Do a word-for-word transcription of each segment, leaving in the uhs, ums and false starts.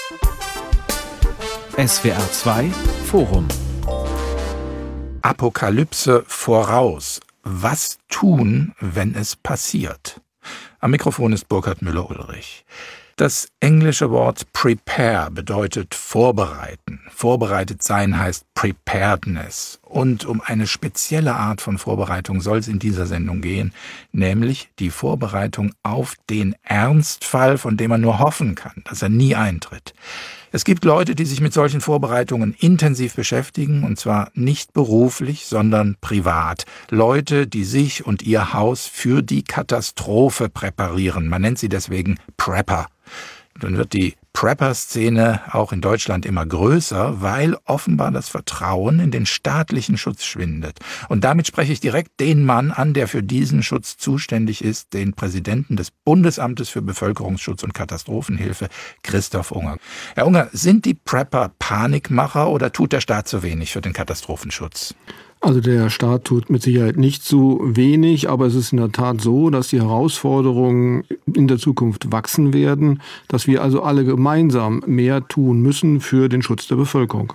S W R zwei Forum. Apokalypse voraus. Was tun, wenn es passiert? Am Mikrofon ist Burkhard Müller-Ulrich. Das englische Wort prepare bedeutet vorbereiten. Vorbereitet sein heißt preparedness. Und um eine spezielle Art von Vorbereitung soll es in dieser Sendung gehen, nämlich die Vorbereitung auf den Ernstfall, von dem man nur hoffen kann, dass er nie eintritt. Es gibt Leute, die sich mit solchen Vorbereitungen intensiv beschäftigen, und zwar nicht beruflich, sondern privat. Leute, die sich und ihr Haus für die Katastrophe präparieren. Man nennt sie deswegen Prepper. Dann wird die Prepper-Szene auch in Deutschland immer größer, weil offenbar das Vertrauen in den staatlichen Schutz schwindet. Und damit spreche ich direkt den Mann an, der für diesen Schutz zuständig ist, den Präsidenten des Bundesamtes für Bevölkerungsschutz und Katastrophenhilfe, Christoph Unger. Herr Unger, sind die Prepper Panikmacher oder tut der Staat zu wenig für den Katastrophenschutz? Also der Staat tut mit Sicherheit nicht so wenig, aber es ist in der Tat so, dass die Herausforderungen in der Zukunft wachsen werden, dass wir also alle gemeinsam mehr tun müssen für den Schutz der Bevölkerung.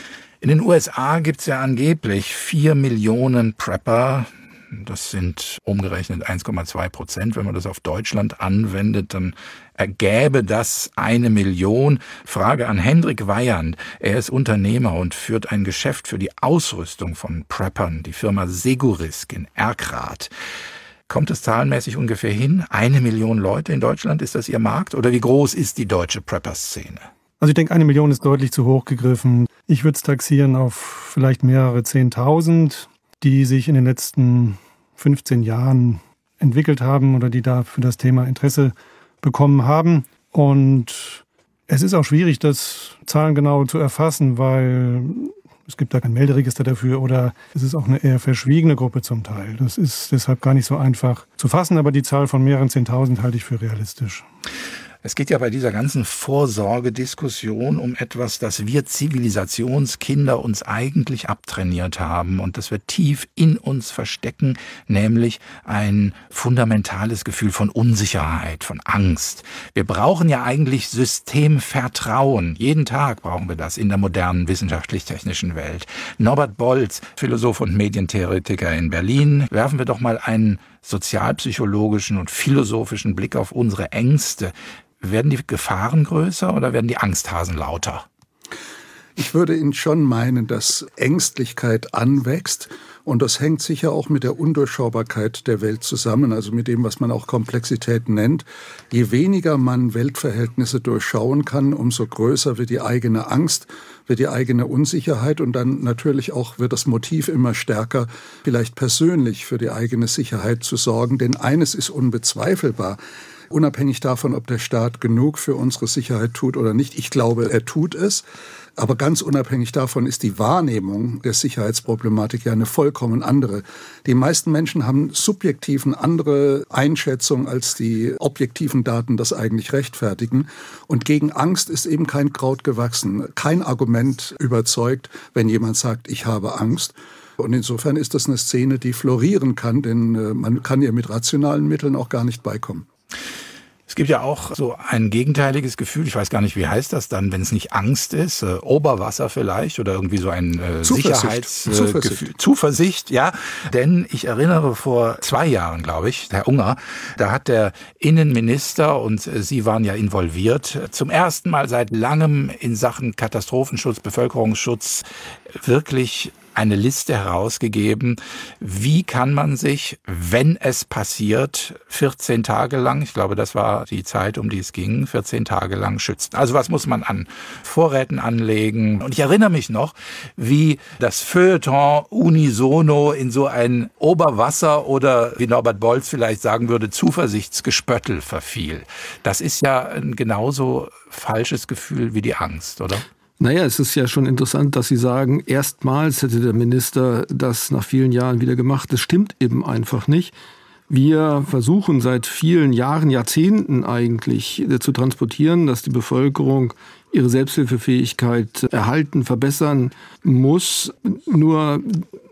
In den U S A gibt es ja angeblich vier Millionen Prepper. Das sind umgerechnet eins Komma zwei Prozent. Wenn man das auf Deutschland anwendet, dann ergäbe das eine Million. Frage an Hendrik Weyand. Er ist Unternehmer und führt ein Geschäft für die Ausrüstung von Preppern, die Firma Segurisk in Erkrath. Kommt es zahlenmäßig ungefähr hin? Eine Million Leute in Deutschland, ist das Ihr Markt? Oder wie groß ist die deutsche Prepper-Szene? Also ich denke, eine Million ist deutlich zu hoch gegriffen. Ich würde es taxieren auf vielleicht mehrere Zehntausend, die sich in den letzten fünfzehn Jahren entwickelt haben oder die da für das Thema Interesse bekommen haben. Und es ist auch schwierig, das zahlengenau zu erfassen, weil es gibt da kein Melderegister dafür oder es ist auch eine eher verschwiegene Gruppe zum Teil. Das ist deshalb gar nicht so einfach zu fassen, aber die Zahl von mehreren Zehntausend halte ich für realistisch. Es geht ja bei dieser ganzen Vorsorgediskussion um etwas, das wir Zivilisationskinder uns eigentlich abtrainiert haben und das wir tief in uns verstecken, nämlich ein fundamentales Gefühl von Unsicherheit, von Angst. Wir brauchen ja eigentlich Systemvertrauen. Jeden Tag brauchen wir das in der modernen wissenschaftlich-technischen Welt. Norbert Bolz, Philosoph und Medientheoretiker in Berlin, werfen wir doch mal einen sozialpsychologischen und philosophischen Blick auf unsere Ängste. Werden die Gefahren größer oder werden die Angsthasen lauter? Ich würde Ihnen schon meinen, dass Ängstlichkeit anwächst. Und das hängt sicher auch mit der Undurchschaubarkeit der Welt zusammen, also mit dem, was man auch Komplexität nennt. Je weniger man Weltverhältnisse durchschauen kann, umso größer wird die eigene Angst, wird die eigene Unsicherheit und dann natürlich auch wird das Motiv immer stärker, vielleicht persönlich für die eigene Sicherheit zu sorgen. Denn eines ist unbezweifelbar. Unabhängig davon, ob der Staat genug für unsere Sicherheit tut oder nicht. Ich glaube, er tut es. Aber ganz unabhängig davon ist die Wahrnehmung der Sicherheitsproblematik ja eine vollkommen andere. Die meisten Menschen haben subjektiv eine andere Einschätzung, als die objektiven Daten das eigentlich rechtfertigen. Und gegen Angst ist eben kein Kraut gewachsen. Kein Argument überzeugt, wenn jemand sagt, ich habe Angst. Und insofern ist das eine Szene, die florieren kann, denn man kann ihr mit rationalen Mitteln auch gar nicht beikommen. Es gibt ja auch so ein gegenteiliges Gefühl, ich weiß gar nicht, wie heißt das dann, wenn es nicht Angst ist, äh, Oberwasser vielleicht oder irgendwie so ein äh, Sicherheitsgefühl. Äh, Zuversicht. Zuversicht, ja. Denn ich erinnere vor zwei Jahren, glaube ich, Herr Unger, da hat der Innenminister, und äh, Sie waren ja involviert, zum ersten Mal seit langem in Sachen Katastrophenschutz, Bevölkerungsschutz wirklich eine Liste herausgegeben, wie kann man sich, wenn es passiert, vierzehn Tage lang, ich glaube, das war die Zeit, um die es ging, vierzehn Tage lang schützen. Also was muss man an Vorräten anlegen? Und ich erinnere mich noch, wie das Feuilleton unisono in so ein Oberwasser oder, wie Norbert Bolz vielleicht sagen würde, Zuversichtsgespöttel verfiel. Das ist ja ein genauso falsches Gefühl wie die Angst, oder? Naja, es ist ja schon interessant, dass Sie sagen, erstmals hätte der Minister das nach vielen Jahren wieder gemacht. Das stimmt eben einfach nicht. Wir versuchen seit vielen Jahren, Jahrzehnten eigentlich zu transportieren, dass die Bevölkerung ihre Selbsthilfefähigkeit erhalten, verbessern muss. Nur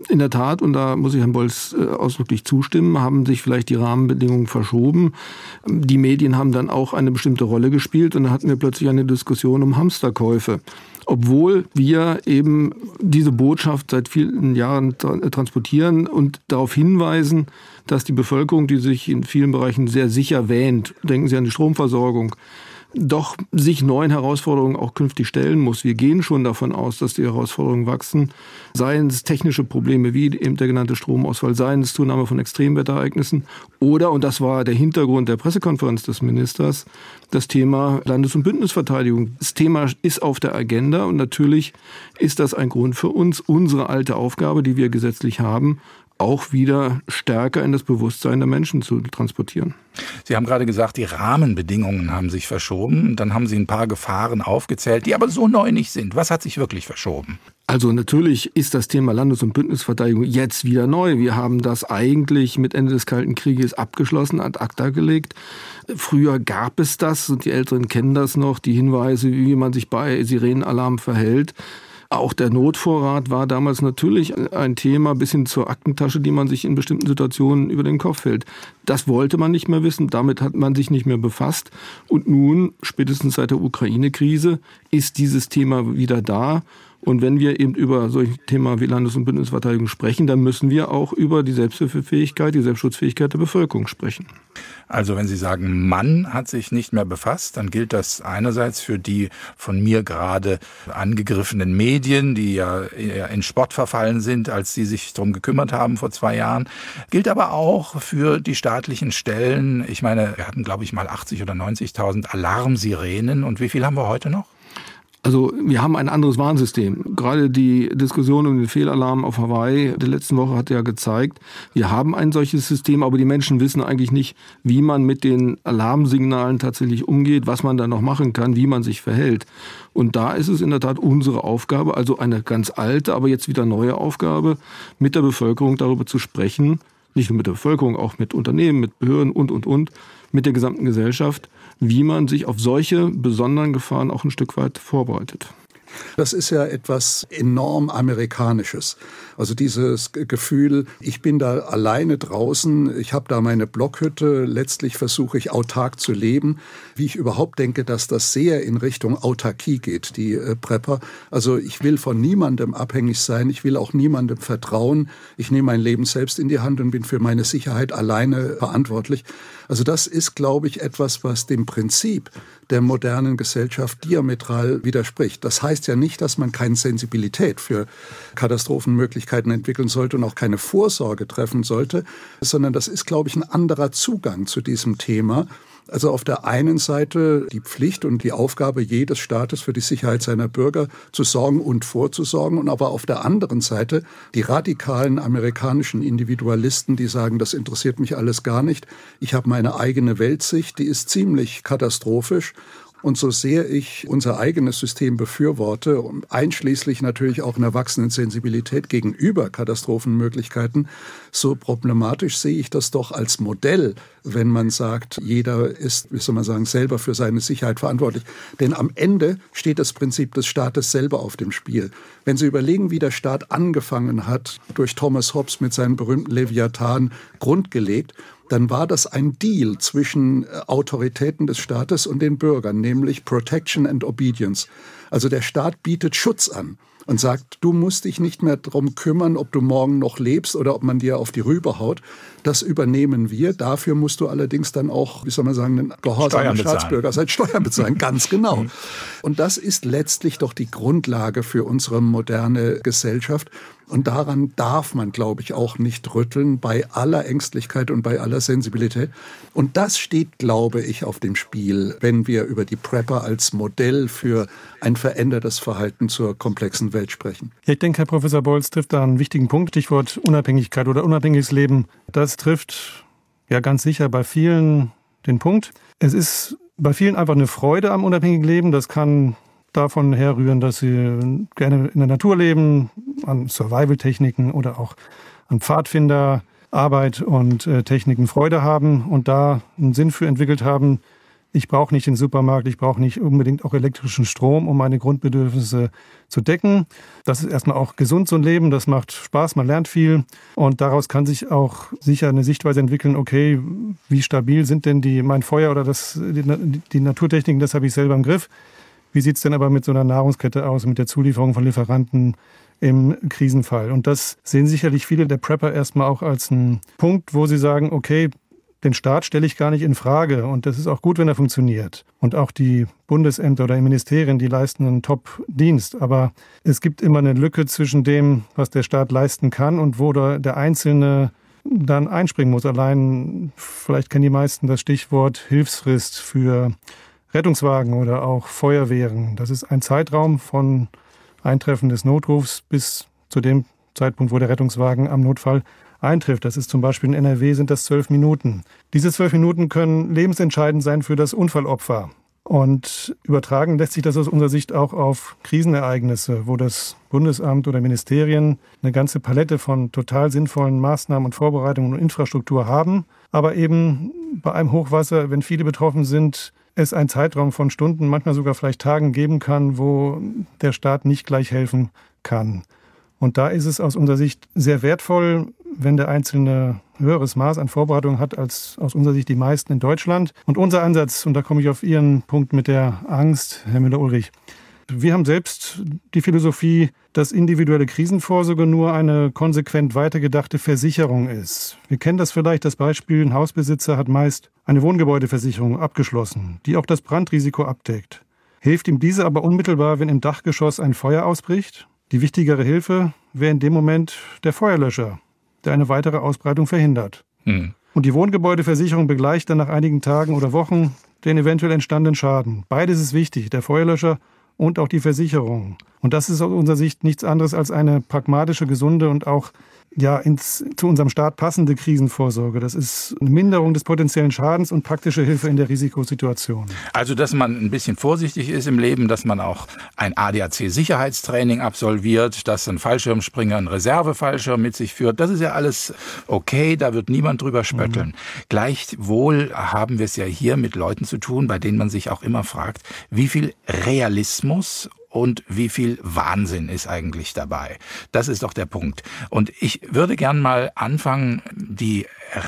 In der Tat, und da muss ich Herrn Bolz ausdrücklich zustimmen, haben sich vielleicht die Rahmenbedingungen verschoben. Die Medien haben dann auch eine bestimmte Rolle gespielt und dann hatten wir plötzlich eine Diskussion um Hamsterkäufe. Obwohl wir eben diese Botschaft seit vielen Jahren tra- transportieren und darauf hinweisen, dass die Bevölkerung, die sich in vielen Bereichen sehr sicher wähnt, denken Sie an die Stromversorgung, doch sich neuen Herausforderungen auch künftig stellen muss. Wir gehen schon davon aus, dass die Herausforderungen wachsen. Seien es technische Probleme wie eben der genannte Stromausfall, seien es Zunahme von Extremwetterereignissen oder, und das war der Hintergrund der Pressekonferenz des Ministers, das Thema Landes- und Bündnisverteidigung. Das Thema ist auf der Agenda und natürlich ist das ein Grund für uns, unsere alte Aufgabe, die wir gesetzlich haben, auch wieder stärker in das Bewusstsein der Menschen zu transportieren. Sie haben gerade gesagt, die Rahmenbedingungen haben sich verschoben. Dann haben Sie ein paar Gefahren aufgezählt, die aber so neu nicht sind. Was hat sich wirklich verschoben? Also natürlich ist das Thema Landes- und Bündnisverteidigung jetzt wieder neu. Wir haben das eigentlich mit Ende des Kalten Krieges abgeschlossen, ad acta gelegt. Früher gab es das, und die Älteren kennen das noch, die Hinweise, wie man sich bei Sirenenalarm verhält. Auch der Notvorrat war damals natürlich ein Thema bis hin zur Aktentasche, die man sich in bestimmten Situationen über den Kopf hält. Das wollte man nicht mehr wissen, damit hat man sich nicht mehr befasst. Und nun, spätestens seit der Ukraine-Krise, ist dieses Thema wieder da. Und wenn wir eben über solche Themen wie Landes- und Bündnisverteidigung sprechen, dann müssen wir auch über die Selbsthilfefähigkeit, die Selbstschutzfähigkeit der Bevölkerung sprechen. Also wenn Sie sagen, man hat sich nicht mehr befasst, dann gilt das einerseits für die von mir gerade angegriffenen Medien, die ja in Spott verfallen sind, als sie sich darum gekümmert haben vor zwei Jahren. Gilt aber auch für die staatlichen Stellen. Ich meine, wir hatten, glaube ich, mal achtzig oder neunzigtausend Alarmsirenen. Und wie viel haben wir heute noch? Also wir haben ein anderes Warnsystem. Gerade die Diskussion um den Fehlalarm auf Hawaii der letzten Woche hat ja gezeigt, wir haben ein solches System, aber die Menschen wissen eigentlich nicht, wie man mit den Alarmsignalen tatsächlich umgeht, was man da noch machen kann, wie man sich verhält. Und da ist es in der Tat unsere Aufgabe, also eine ganz alte, aber jetzt wieder neue Aufgabe, mit der Bevölkerung darüber zu sprechen, nicht nur mit der Bevölkerung, auch mit Unternehmen, mit Behörden und, und, und, mit der gesamten Gesellschaft, wie man sich auf solche besonderen Gefahren auch ein Stück weit vorbereitet. Das ist ja etwas enorm Amerikanisches. Also dieses Gefühl, ich bin da alleine draußen, ich habe da meine Blockhütte, letztlich versuche ich autark zu leben. Wie ich überhaupt denke, dass das sehr in Richtung Autarkie geht, die äh, Prepper. Also ich will von niemandem abhängig sein, ich will auch niemandem vertrauen. Ich nehme mein Leben selbst in die Hand und bin für meine Sicherheit alleine verantwortlich. Also das ist, glaube ich, etwas, was dem Prinzip der modernen Gesellschaft diametral widerspricht. Das heißt ja nicht, dass man keine Sensibilität für Katastrophenmöglichkeiten entwickeln sollte und auch keine Vorsorge treffen sollte, sondern das ist, glaube ich, ein anderer Zugang zu diesem Thema. Also auf der einen Seite die Pflicht und die Aufgabe jedes Staates für die Sicherheit seiner Bürger zu sorgen und vorzusorgen, und aber auf der anderen Seite die radikalen amerikanischen Individualisten, die sagen, das interessiert mich alles gar nicht, ich habe meine eigene Weltsicht, die ist ziemlich katastrophisch. Und so sehr ich unser eigenes System befürworte, einschließlich natürlich auch einer wachsenden Sensibilität gegenüber Katastrophenmöglichkeiten, so problematisch sehe ich das doch als Modell, wenn man sagt, jeder ist, wie soll man sagen, selber für seine Sicherheit verantwortlich. Denn am Ende steht das Prinzip des Staates selber auf dem Spiel. Wenn Sie überlegen, wie der Staat angefangen hat, durch Thomas Hobbes mit seinem berühmten Leviathan grundgelegt, dann war das ein Deal zwischen Autoritäten des Staates und den Bürgern, nämlich Protection and Obedience. Also der Staat bietet Schutz an und sagt, du musst dich nicht mehr darum kümmern, ob du morgen noch lebst oder ob man dir auf die Rübe haut. Das übernehmen wir. Dafür musst du allerdings dann auch, wie soll man sagen, ein gehorsamer Staatsbürger sein, Steuern bezahlen. Ganz genau. Und das ist letztlich doch die Grundlage für unsere moderne Gesellschaft. Und daran darf man, glaube ich, auch nicht rütteln, bei aller Ängstlichkeit und bei aller Sensibilität. Und das steht, glaube ich, auf dem Spiel, wenn wir über die Prepper als Modell für ein verändertes Verhalten zur komplexen Welt sprechen. Ja, ich denke, Herr Professor Bolz trifft da einen wichtigen Punkt, Stichwort Unabhängigkeit oder unabhängiges Leben. Das trifft ja ganz sicher bei vielen den Punkt. Es ist bei vielen einfach eine Freude am unabhängigen Leben. Das kann davon herrühren, dass sie gerne in der Natur leben, an Survival-Techniken oder auch an Pfadfinderarbeit und äh, Techniken Freude haben und da einen Sinn für entwickelt haben, Ich brauche nicht den Supermarkt, ich brauche nicht unbedingt auch elektrischen Strom, um meine Grundbedürfnisse zu decken. Das ist erstmal auch gesund, so ein Leben, das macht Spaß, man lernt viel. Und daraus kann sich auch sicher eine Sichtweise entwickeln, okay, wie stabil sind denn die, mein Feuer oder das, die, die Naturtechniken, das habe ich selber im Griff. Wie sieht es denn aber mit so einer Nahrungskette aus, mit der Zulieferung von Lieferanten im Krisenfall? Und das sehen sicherlich viele der Prepper erstmal auch als einen Punkt, wo sie sagen, okay, den Staat stelle ich gar nicht in Frage und das ist auch gut, wenn er funktioniert. Und auch die Bundesämter oder die Ministerien, die leisten einen Top-Dienst. Aber es gibt immer eine Lücke zwischen dem, was der Staat leisten kann und wo der, der Einzelne dann einspringen muss. Allein, vielleicht kennen die meisten das Stichwort Hilfsfrist für Rettungswagen oder auch Feuerwehren. Das ist ein Zeitraum von Eintreffen des Notrufs bis zu dem Zeitpunkt, wo der Rettungswagen am Notfall eintrifft. Das ist zum Beispiel in N R W sind das zwölf Minuten. Diese zwölf Minuten können lebensentscheidend sein für das Unfallopfer. Und übertragen lässt sich das aus unserer Sicht auch auf Krisenereignisse, wo das Bundesamt oder Ministerien eine ganze Palette von total sinnvollen Maßnahmen und Vorbereitungen und Infrastruktur haben. Aber eben bei einem Hochwasser, wenn viele betroffen sind, es einen Zeitraum von Stunden, manchmal sogar vielleicht Tagen geben kann, wo der Staat nicht gleich helfen kann. Und da ist es aus unserer Sicht sehr wertvoll, wenn der Einzelne höheres Maß an Vorbereitung hat als aus unserer Sicht die meisten in Deutschland. Und unser Ansatz, und da komme ich auf Ihren Punkt mit der Angst, Herr Müller-Ulrich, wir haben selbst die Philosophie, dass individuelle Krisenvorsorge nur eine konsequent weitergedachte Versicherung ist. Wir kennen das vielleicht, das Beispiel, ein Hausbesitzer hat meist eine Wohngebäudeversicherung abgeschlossen, die auch das Brandrisiko abdeckt. Hilft ihm diese aber unmittelbar, wenn im Dachgeschoss ein Feuer ausbricht? Die wichtigere Hilfe wäre in dem Moment der Feuerlöscher, der eine weitere Ausbreitung verhindert. Hm. Und die Wohngebäudeversicherung begleicht dann nach einigen Tagen oder Wochen den eventuell entstandenen Schaden. Beides ist wichtig, der Feuerlöscher und auch die Versicherung. Und das ist aus unserer Sicht nichts anderes als eine pragmatische, gesunde und auch ja, ins, zu unserem Staat passende Krisenvorsorge. Das ist eine Minderung des potenziellen Schadens und praktische Hilfe in der Risikosituation. Also, dass man ein bisschen vorsichtig ist im Leben, dass man auch ein A D A C-Sicherheitstraining absolviert, dass ein Fallschirmspringer einen Reservefallschirm mit sich führt, das ist ja alles okay, da wird niemand drüber spötteln. Mhm. Gleichwohl haben wir es ja hier mit Leuten zu tun, bei denen man sich auch immer fragt, wie viel Realismus und wie viel Wahnsinn ist eigentlich dabei? Das ist doch der Punkt. Und ich würde gern mal anfangen, die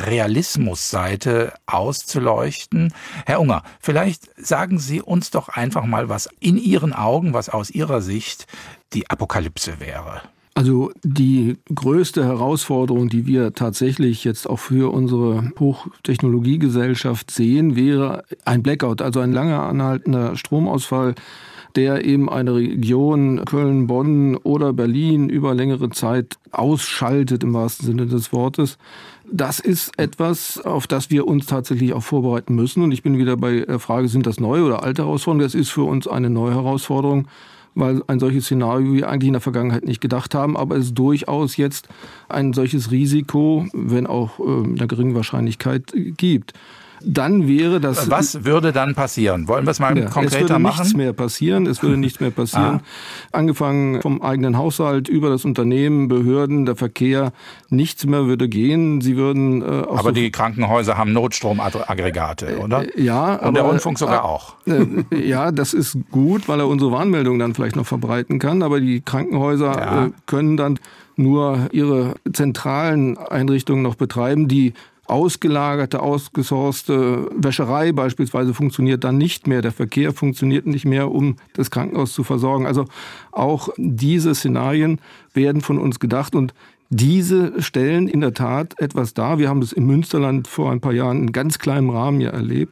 Realismusseite auszuleuchten. Herr Unger, vielleicht sagen Sie uns doch einfach mal, was in Ihren Augen, was aus Ihrer Sicht die Apokalypse wäre. Also die größte Herausforderung, die wir tatsächlich jetzt auch für unsere Hochtechnologiegesellschaft sehen, wäre ein Blackout, also ein lange anhaltender Stromausfall, der eben eine Region Köln, Bonn oder Berlin über längere Zeit ausschaltet, im wahrsten Sinne des Wortes. Das ist etwas, auf das wir uns tatsächlich auch vorbereiten müssen. Und ich bin wieder bei der Frage, sind das neue oder alte Herausforderungen? Das ist für uns eine neue Herausforderung, weil ein solches Szenario wir eigentlich in der Vergangenheit nicht gedacht haben. Aber es ist durchaus jetzt ein solches Risiko, wenn auch mit einer geringen Wahrscheinlichkeit, gibt. Dann wäre das... Was würde dann passieren? Wollen wir es mal ja, konkreter machen? Es würde nichts mehr passieren. Es würde nichts mehr passieren. Ah. Angefangen vom eigenen Haushalt über das Unternehmen, Behörden, der Verkehr. Nichts mehr würde gehen. Sie würden... Äh, aber so die Krankenhäuser haben Notstromaggregate, oder? Äh, ja. Und aber, der Rundfunk sogar äh, auch. Äh, ja, das ist gut, weil er unsere Warnmeldungen dann vielleicht noch verbreiten kann. Aber die Krankenhäuser ja. äh, können dann nur ihre zentralen Einrichtungen noch betreiben, die ausgelagerte, ausgesourcete Wäscherei beispielsweise funktioniert dann nicht mehr. Der Verkehr funktioniert nicht mehr, um das Krankenhaus zu versorgen. Also auch diese Szenarien werden von uns gedacht und diese stellen in der Tat etwas dar. Wir haben es im Münsterland vor ein paar Jahren in ganz kleinem Rahmen ja erlebt,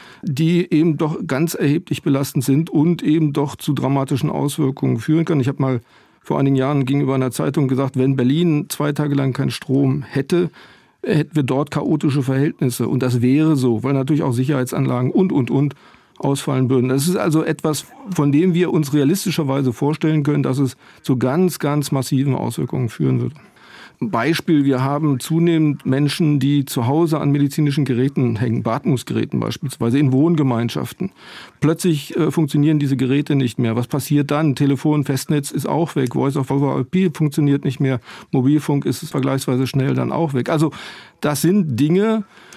die eben doch ganz erheblich belastend sind und eben doch zu dramatischen Auswirkungen führen können. Ich habe mal vor einigen Jahren gegenüber einer Zeitung gesagt, wenn Berlin zwei Tage lang keinen Strom hätte, hätten wir dort chaotische Verhältnisse. Und das wäre so, weil natürlich auch Sicherheitsanlagen und, und, und ausfallen würden. Das ist also etwas, von dem wir uns realistischerweise vorstellen können, dass es zu ganz, ganz massiven Auswirkungen führen würde. Beispiel, wir haben zunehmend Menschen, die zu Hause an medizinischen Geräten hängen, Beatmungsgeräten beispielsweise, in Wohngemeinschaften. Plötzlich äh, funktionieren diese Geräte nicht mehr. Was passiert dann? Telefon, Festnetz ist auch weg, Voice over I P funktioniert nicht mehr, Mobilfunk ist vergleichsweise schnell dann auch weg. Also das sind Dinge,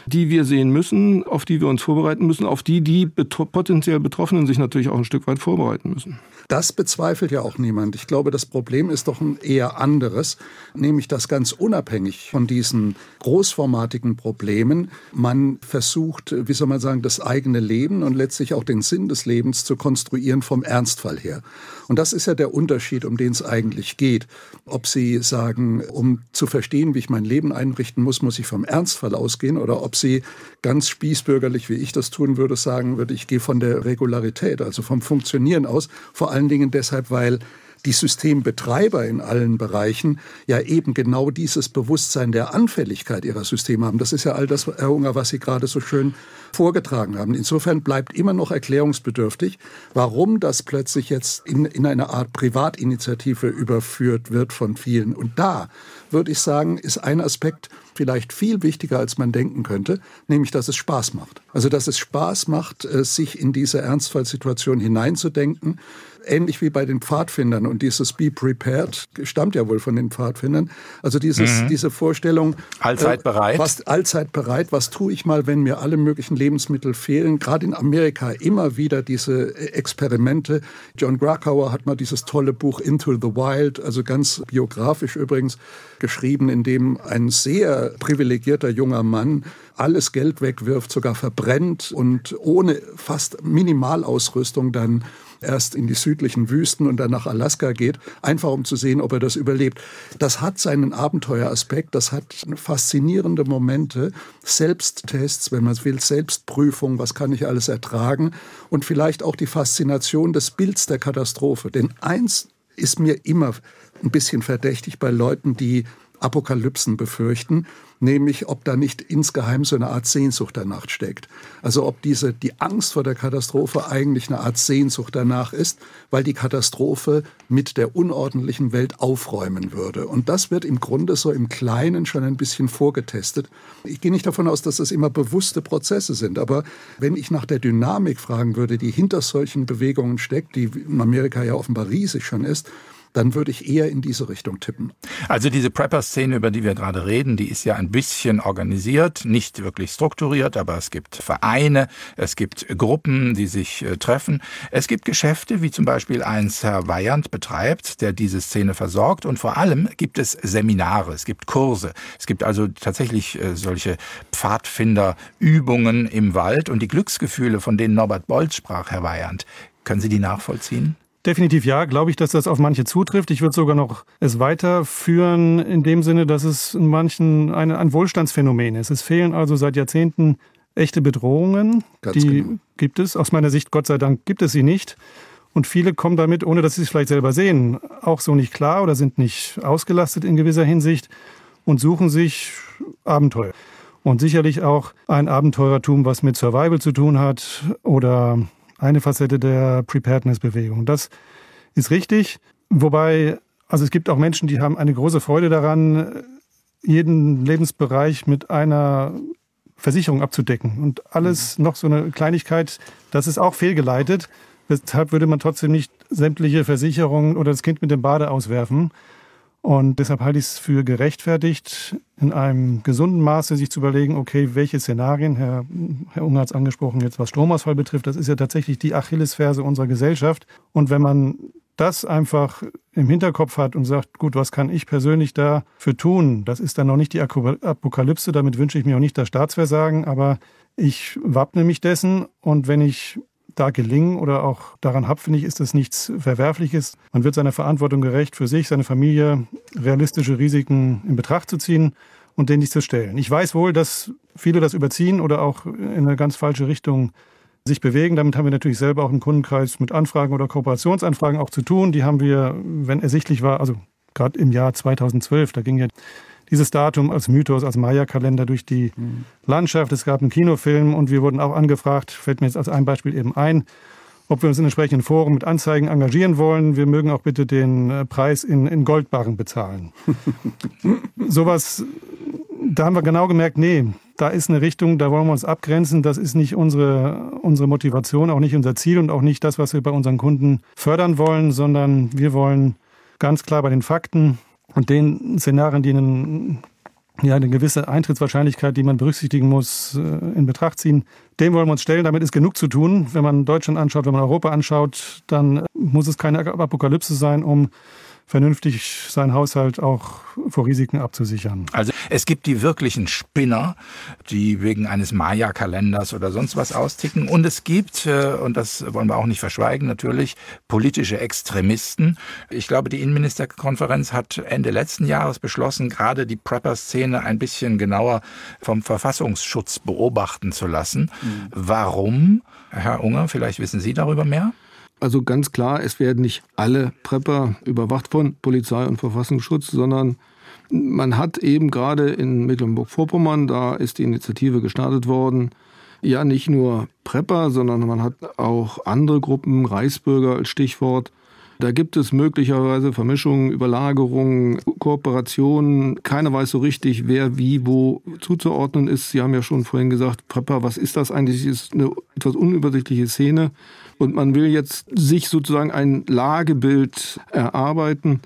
die wir sehen müssen, auf die wir uns vorbereiten müssen, auf die die betro- potenziell Betroffenen sich natürlich auch ein Stück weit vorbereiten müssen. Das bezweifelt ja auch niemand. Ich glaube, das Problem ist doch ein eher anderes, nämlich dass ganz unabhängig von diesen großformatigen Problemen man versucht, wie soll man sagen, das eigene Leben und letztlich auch den Sinn des Lebens zu konstruieren vom Ernstfall her. Und das ist ja der Unterschied, um den es eigentlich geht. Ob Sie sagen, um zu verstehen, wie ich mein Leben einrichten muss, muss ich vom Ernstfall ausgehen, oder ob Sie ganz spießbürgerlich, wie ich das tun würde, sagen würde, ich gehe von der Regularität, also vom Funktionieren aus, vor allen Dingen deshalb, weil die Systembetreiber in allen Bereichen ja eben genau dieses Bewusstsein der Anfälligkeit ihrer Systeme haben. Das ist ja all das, Herr Unger, was Sie gerade so schön vorgetragen haben. Insofern bleibt immer noch erklärungsbedürftig, warum das plötzlich jetzt in, in eine Art Privatinitiative überführt wird von vielen. Und da, würde ich sagen, ist ein Aspekt vielleicht viel wichtiger, als man denken könnte, nämlich, dass es Spaß macht. Also, dass es Spaß macht, sich in diese Ernstfallsituation hineinzudenken, ähnlich wie bei den Pfadfindern. Und dieses Be Prepared stammt ja wohl von den Pfadfindern. Also dieses, mhm. diese Vorstellung. Allzeit bereit. Äh, was, allzeit bereit. Was tue ich mal, wenn mir alle möglichen Lebensmittel fehlen? Gerade in Amerika immer wieder diese Experimente. John Krakauer hat mal dieses tolle Buch Into the Wild, also ganz biografisch übrigens, geschrieben, in dem ein sehr privilegierter junger Mann alles Geld wegwirft, sogar verbrennt und ohne fast Minimalausrüstung dann erst in die südlichen Wüsten und dann nach Alaska geht, einfach um zu sehen, ob er das überlebt. Das hat seinen Abenteueraspekt, das hat faszinierende Momente, Selbsttests, wenn man es will, Selbstprüfung, was kann ich alles ertragen, und vielleicht auch die Faszination des Bilds der Katastrophe. Denn eins ist mir immer ein bisschen verdächtig bei Leuten, die Apokalypsen befürchten, nämlich ob da nicht insgeheim so eine Art Sehnsucht danach steckt. Also ob diese, die Angst vor der Katastrophe eigentlich eine Art Sehnsucht danach ist, weil die Katastrophe mit der unordentlichen Welt aufräumen würde. Und das wird im Grunde so im Kleinen schon ein bisschen vorgetestet. Ich gehe nicht davon aus, dass das immer bewusste Prozesse sind, aber wenn ich nach der Dynamik fragen würde, die hinter solchen Bewegungen steckt, die in Amerika ja offenbar riesig schon ist, dann würde ich eher in diese Richtung tippen. Also diese Prepper-Szene, über die wir gerade reden, die ist ja ein bisschen organisiert, nicht wirklich strukturiert, aber es gibt Vereine, es gibt Gruppen, die sich äh, treffen. Es gibt Geschäfte, wie zum Beispiel eins Herr Weyand betreibt, der diese Szene versorgt, und vor allem gibt es Seminare, es gibt Kurse, es gibt also tatsächlich äh, solche Pfadfinderübungen im Wald, und die Glücksgefühle, von denen Norbert Bolz sprach, Herr Weyand, können Sie die nachvollziehen? Definitiv ja, glaube ich, dass das auf manche zutrifft. Ich würde sogar noch es weiterführen in dem Sinne, dass es in manchen ein, ein Wohlstandsphänomen ist. Es fehlen also seit Jahrzehnten echte Bedrohungen. Ganz die genau. Gibt es. Aus meiner Sicht, Gott sei Dank, gibt es sie nicht. Und viele kommen damit, ohne dass sie es vielleicht selber sehen, auch so nicht klar oder sind nicht ausgelastet in gewisser Hinsicht und suchen sich Abenteuer. Und sicherlich auch ein Abenteurertum, was mit Survival zu tun hat oder eine Facette der Preparedness-Bewegung. Das ist richtig. Wobei, also es gibt auch Menschen, die haben eine große Freude daran, jeden Lebensbereich mit einer Versicherung abzudecken. Und alles noch so eine Kleinigkeit, das ist auch fehlgeleitet. Deshalb würde man trotzdem nicht sämtliche Versicherungen oder das Kind mit dem Bade auswerfen. Und deshalb halte ich es für gerechtfertigt, in einem gesunden Maße sich zu überlegen, okay, welche Szenarien, Herr, Herr Unger hat es angesprochen, jetzt was Stromausfall betrifft, das ist ja tatsächlich die Achillesferse unserer Gesellschaft. Und wenn man das einfach im Hinterkopf hat und sagt, gut, was kann ich persönlich dafür tun? Das ist dann noch nicht die Apokalypse, damit wünsche ich mir auch nicht das Staatsversagen, aber ich wappne mich dessen, und wenn ich da gelingen oder auch daran habe, finde ich, ist das nichts Verwerfliches. Man wird seiner Verantwortung gerecht, für sich, seine Familie realistische Risiken in Betracht zu ziehen und denen nicht zu stellen. Ich weiß wohl, dass viele das überziehen oder auch in eine ganz falsche Richtung sich bewegen. Damit haben wir natürlich selber auch im Kundenkreis mit Anfragen oder Kooperationsanfragen auch zu tun. Die haben wir, wenn ersichtlich war, also gerade im Jahr zweitausendzwölf, da ging ja dieses Datum als Mythos, als Maya-Kalender durch die mhm. Landschaft. Es gab einen Kinofilm und wir wurden auch angefragt, fällt mir jetzt als ein Beispiel eben ein, ob wir uns in entsprechenden Foren mit Anzeigen engagieren wollen. Wir mögen auch bitte den Preis in, in Goldbarren bezahlen. Sowas, da haben wir genau gemerkt, nee, da ist eine Richtung, da wollen wir uns abgrenzen. Das ist nicht unsere, unsere Motivation, auch nicht unser Ziel und auch nicht das, was wir bei unseren Kunden fördern wollen, sondern wir wollen ganz klar bei den Fakten und den Szenarien, die einen ja eine gewisse Eintrittswahrscheinlichkeit, die man berücksichtigen muss, in Betracht ziehen. Dem wollen wir uns stellen. Damit ist genug zu tun. Wenn man Deutschland anschaut, wenn man Europa anschaut, dann muss es keine Apokalypse sein, um vernünftig seinen Haushalt auch vor Risiken abzusichern. Also es gibt die wirklichen Spinner, die wegen eines Maya-Kalenders oder sonst was austicken. Und es gibt, und das wollen wir auch nicht verschweigen, natürlich politische Extremisten. Ich glaube, die Innenministerkonferenz hat Ende letzten Jahres beschlossen, gerade die Prepper-Szene ein bisschen genauer vom Verfassungsschutz beobachten zu lassen. Mhm. Warum? Herr Unger, vielleicht wissen Sie darüber mehr? Also ganz klar, es werden nicht alle Prepper überwacht von Polizei und Verfassungsschutz, sondern man hat eben gerade in Mecklenburg-Vorpommern, da ist die Initiative gestartet worden, ja nicht nur Prepper, sondern man hat auch andere Gruppen, Reichsbürger als Stichwort. Da gibt es möglicherweise Vermischungen, Überlagerungen, Kooperationen. Keiner weiß so richtig, wer wie wo zuzuordnen ist. Sie haben ja schon vorhin gesagt, Prepper, was ist das eigentlich? Das ist eine etwas unübersichtliche Szene. Und man will jetzt sich sozusagen ein Lagebild erarbeiten,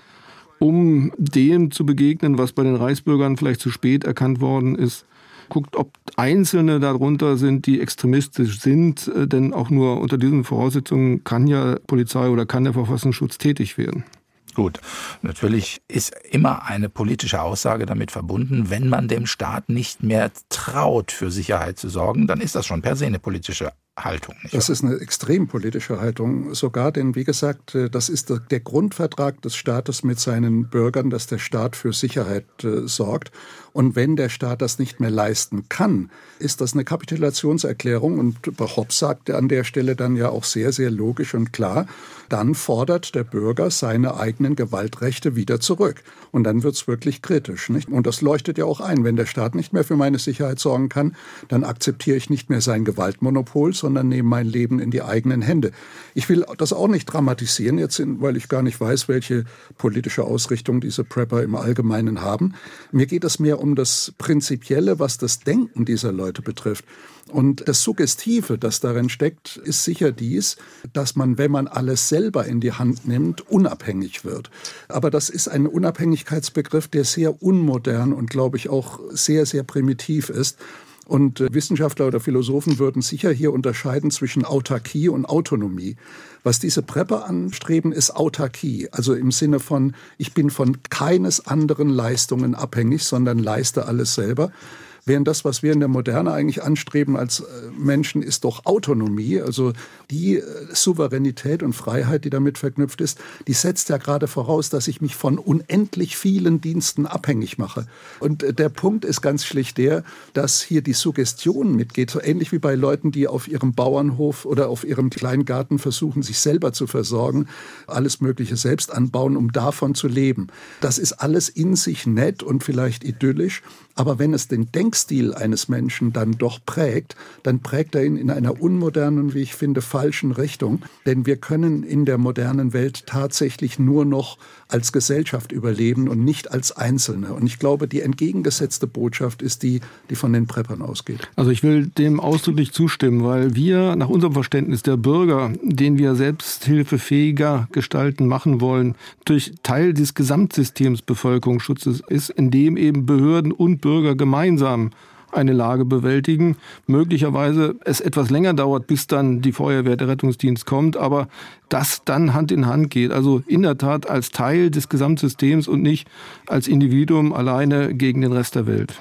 um dem zu begegnen, was bei den Reichsbürgern vielleicht zu spät erkannt worden ist. Guckt, ob Einzelne darunter sind, die extremistisch sind, denn auch nur unter diesen Voraussetzungen kann ja Polizei oder kann der Verfassungsschutz tätig werden. Gut, natürlich ist immer eine politische Aussage damit verbunden, wenn man dem Staat nicht mehr traut, für Sicherheit zu sorgen, dann ist das schon per se eine politische Haltung. Nicht das wahr? ist eine extrem politische Haltung sogar, denn wie gesagt, das ist der Grundvertrag des Staates mit seinen Bürgern, dass der Staat für Sicherheit äh, sorgt. Und wenn der Staat das nicht mehr leisten kann, ist das eine Kapitulationserklärung. Und Hobbes sagte an der Stelle dann ja auch sehr, sehr logisch und klar, dann fordert der Bürger seine eigenen Gewaltrechte wieder zurück. Und dann wird's wirklich kritisch, nicht? Und das leuchtet ja auch ein. Wenn der Staat nicht mehr für meine Sicherheit sorgen kann, dann akzeptiere ich nicht mehr sein Gewaltmonopol, sondern nehme mein Leben in die eigenen Hände. Ich will das auch nicht dramatisieren, jetzt, weil ich gar nicht weiß, welche politische Ausrichtung diese Prepper im Allgemeinen haben. Mir geht es mehr um das Prinzipielle, was das Denken dieser Leute betrifft. Und das Suggestive, das darin steckt, ist sicher dies, dass man, wenn man alles selber in die Hand nimmt, unabhängig wird. Aber das ist ein Unabhängigkeitsbegriff, der sehr unmodern und, glaube ich, auch sehr, sehr primitiv ist. Und Wissenschaftler oder Philosophen würden sicher hier unterscheiden zwischen Autarkie und Autonomie. Was diese Prepper anstreben, ist Autarkie. Also im Sinne von, ich bin von keines anderen Leistungen abhängig, sondern leiste alles selber. Während das, was wir in der Moderne eigentlich anstreben als Menschen, ist doch Autonomie. Also die Souveränität und Freiheit, die damit verknüpft ist, die setzt ja gerade voraus, dass ich mich von unendlich vielen Diensten abhängig mache. Und der Punkt ist ganz schlicht der, dass hier die Suggestion mitgeht, so ähnlich wie bei Leuten, die auf ihrem Bauernhof oder auf ihrem Kleingarten versuchen, sich selber zu versorgen, alles Mögliche selbst anbauen, um davon zu leben. Das ist alles in sich nett und vielleicht idyllisch, aber wenn es den Denkstil eines Menschen dann doch prägt, dann prägt er ihn in einer unmodernen, wie ich finde, falschen Richtung. Denn wir können in der modernen Welt tatsächlich nur noch als Gesellschaft überleben und nicht als Einzelne. Und ich glaube, die entgegengesetzte Botschaft ist die, die von den Preppern ausgeht. Also ich will dem ausdrücklich zustimmen, weil wir nach unserem Verständnis der Bürger, den wir selbsthilfefähiger gestalten machen wollen, durch Teil des Gesamtsystems Bevölkerungsschutzes ist, in dem eben Behörden und Bürger gemeinsam eine Lage bewältigen. Möglicherweise es etwas länger dauert, bis dann die Feuerwehr, der Rettungsdienst kommt, aber das dann Hand in Hand geht. Also in der Tat als Teil des Gesamtsystems und nicht als Individuum alleine gegen den Rest der Welt.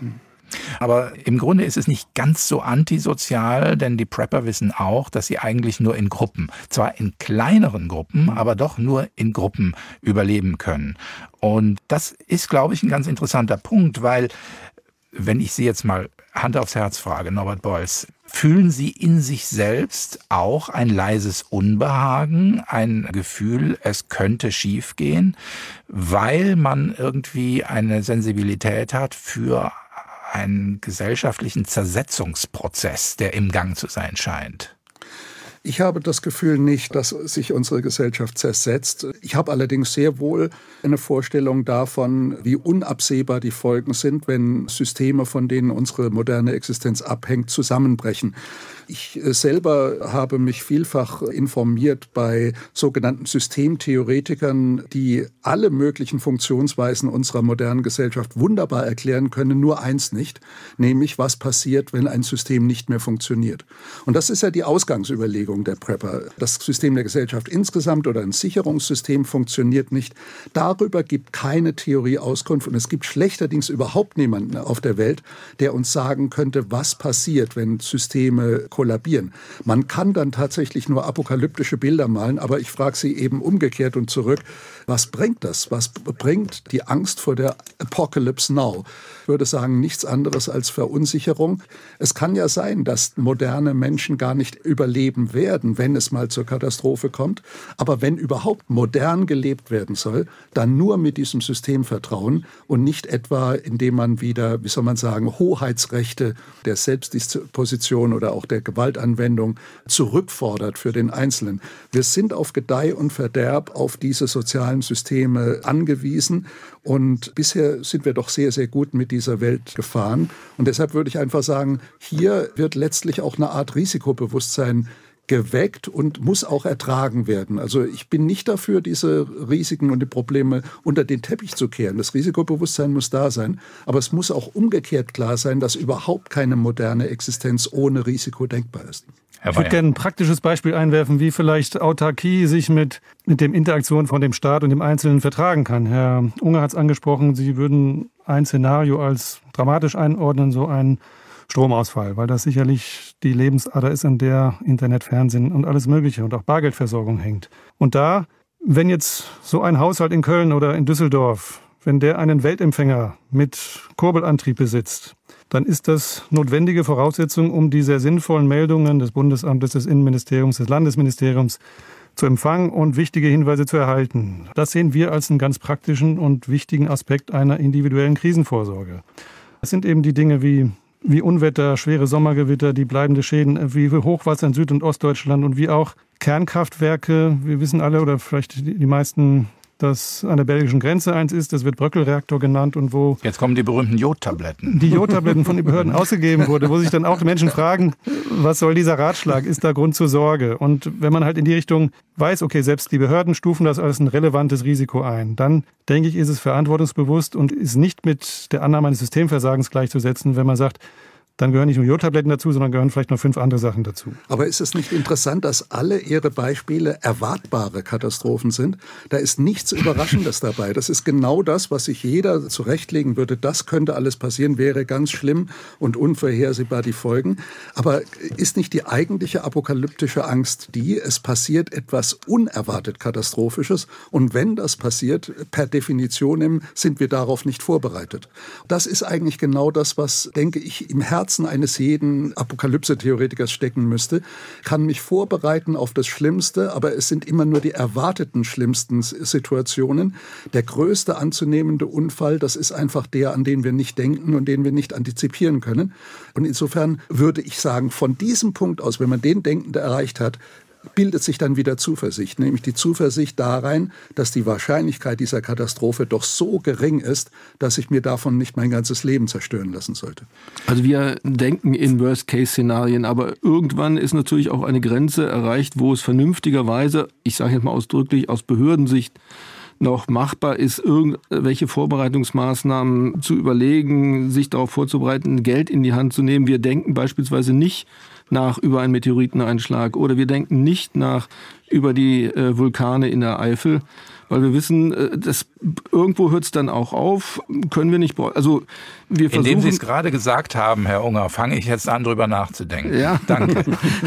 Aber im Grunde ist es nicht ganz so antisozial, denn die Prepper wissen auch, dass sie eigentlich nur in Gruppen, zwar in kleineren Gruppen, aber doch nur in Gruppen überleben können. Und das ist, glaube ich, ein ganz interessanter Punkt, weil, wenn ich Sie jetzt mal Hand aufs Herz frage, Norbert Beuys, fühlen Sie in sich selbst auch ein leises Unbehagen, ein Gefühl, es könnte schiefgehen, weil man irgendwie eine Sensibilität hat für einen gesellschaftlichen Zersetzungsprozess, der im Gang zu sein scheint? Ich habe das Gefühl nicht, dass sich unsere Gesellschaft zersetzt. Ich habe allerdings sehr wohl eine Vorstellung davon, wie unabsehbar die Folgen sind, wenn Systeme, von denen unsere moderne Existenz abhängt, zusammenbrechen. Ich selber habe mich vielfach informiert bei sogenannten Systemtheoretikern, die alle möglichen Funktionsweisen unserer modernen Gesellschaft wunderbar erklären können, nur eins nicht, nämlich was passiert, wenn ein System nicht mehr funktioniert. Und das ist ja die Ausgangsüberlegung der Prepper. Das System der Gesellschaft insgesamt oder ein Sicherungssystem funktioniert nicht. Darüber gibt keine Theorie Auskunft und es gibt schlechterdings überhaupt niemanden auf der Welt, der uns sagen könnte, was passiert, wenn Systeme kollabieren. Man kann dann tatsächlich nur apokalyptische Bilder malen, aber ich frage Sie eben umgekehrt und zurück, was bringt das? Was bringt die Angst vor der Apocalypse Now? Ich würde sagen, nichts anderes als Verunsicherung. Es kann ja sein, dass moderne Menschen gar nicht überleben werden, wenn es mal zur Katastrophe kommt. Aber wenn überhaupt modern gelebt werden soll, dann nur mit diesem Systemvertrauen und nicht etwa, indem man wieder, wie soll man sagen, Hoheitsrechte der Selbstdisposition oder auch der Gewaltanwendung zurückfordert für den Einzelnen. Wir sind auf Gedeih und Verderb auf diese sozialen Systeme angewiesen und bisher sind wir doch sehr, sehr gut mit dieser Welt gefahren. Und deshalb würde ich einfach sagen, hier wird letztlich auch eine Art Risikobewusstsein geweckt und muss auch ertragen werden. Also ich bin nicht dafür, diese Risiken und die Probleme unter den Teppich zu kehren. Das Risikobewusstsein muss da sein, aber es muss auch umgekehrt klar sein, dass überhaupt keine moderne Existenz ohne Risiko denkbar ist. Ich würde gerne ein praktisches Beispiel einwerfen, wie vielleicht Autarkie sich mit, mit dem Interaktion von dem Staat und dem Einzelnen vertragen kann. Herr Unger hat es angesprochen, Sie würden ein Szenario als dramatisch einordnen, so ein Stromausfall, weil das sicherlich die Lebensader ist, an der Internet, Fernsehen und alles Mögliche und auch Bargeldversorgung hängt. Und da, wenn jetzt so ein Haushalt in Köln oder in Düsseldorf, wenn der einen Weltempfänger mit Kurbelantrieb besitzt, dann ist das notwendige Voraussetzung, um die sehr sinnvollen Meldungen des Bundesamtes, des Innenministeriums, des Landesministeriums zu empfangen und wichtige Hinweise zu erhalten. Das sehen wir als einen ganz praktischen und wichtigen Aspekt einer individuellen Krisenvorsorge. Das sind eben die Dinge wie wie Unwetter, schwere Sommergewitter, die bleibende Schäden, wie Hochwasser in Süd- und Ostdeutschland und wie auch Kernkraftwerke. Wir wissen alle oder vielleicht die meisten, dass an der belgischen Grenze eins ist, das wird Bröckelreaktor genannt und wo... Jetzt kommen die berühmten Jodtabletten. Die Jodtabletten von den Behörden ausgegeben wurde, wo sich dann auch die Menschen fragen, was soll dieser Ratschlag, ist da Grund zur Sorge? Und wenn man halt in die Richtung weiß, okay, selbst die Behörden stufen das als ein relevantes Risiko ein, dann denke ich, ist es verantwortungsbewusst und ist nicht mit der Annahme eines Systemversagens gleichzusetzen, wenn man sagt, dann gehören nicht nur Jodtabletten dazu, sondern gehören vielleicht noch fünf andere Sachen dazu. Aber ist es nicht interessant, dass alle Ihre Beispiele erwartbare Katastrophen sind? Da ist nichts Überraschendes dabei. Das ist genau das, was sich jeder zurechtlegen würde. Das könnte alles passieren, wäre ganz schlimm und unvorhersehbar die Folgen. Aber ist nicht die eigentliche apokalyptische Angst die, es passiert etwas unerwartet Katastrophisches und wenn das passiert, per Definition sind wir darauf nicht vorbereitet. Das ist eigentlich genau das, was, denke ich, im Herzen eines jeden Apokalypse-Theoretikers stecken müsste, kann mich vorbereiten auf das Schlimmste, aber es sind immer nur die erwarteten schlimmsten Situationen. Der größte anzunehmende Unfall, das ist einfach der, an den wir nicht denken und den wir nicht antizipieren können. Und insofern würde ich sagen, von diesem Punkt aus, wenn man den Denkende erreicht hat, bildet sich dann wieder Zuversicht, nämlich die Zuversicht darein, dass die Wahrscheinlichkeit dieser Katastrophe doch so gering ist, dass ich mir davon nicht mein ganzes Leben zerstören lassen sollte. Also wir denken in Worst-Case-Szenarien, aber irgendwann ist natürlich auch eine Grenze erreicht, wo es vernünftigerweise, ich sage jetzt mal ausdrücklich aus Behördensicht, noch machbar ist, irgendwelche Vorbereitungsmaßnahmen zu überlegen, sich darauf vorzubereiten, Geld in die Hand zu nehmen. Wir denken beispielsweise nicht nach über einen Meteoriteneinschlag oder wir denken nicht nach über die äh, Vulkane in der Eifel, weil wir wissen, äh, dass irgendwo hört es dann auch auf, können wir nicht, also wir versuchen... Indem Sie es gerade gesagt haben, Herr Unger, fange ich jetzt an, drüber nachzudenken. Ja. Danke.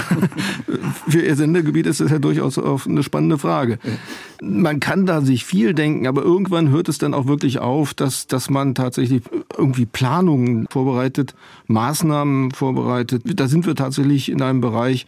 Für Ihr Sendegebiet ist das ja durchaus auch eine spannende Frage. Man kann da sich viel denken, aber irgendwann hört es dann auch wirklich auf, dass, dass man tatsächlich irgendwie Planungen vorbereitet, Maßnahmen vorbereitet. Da sind wir tatsächlich in einem Bereich,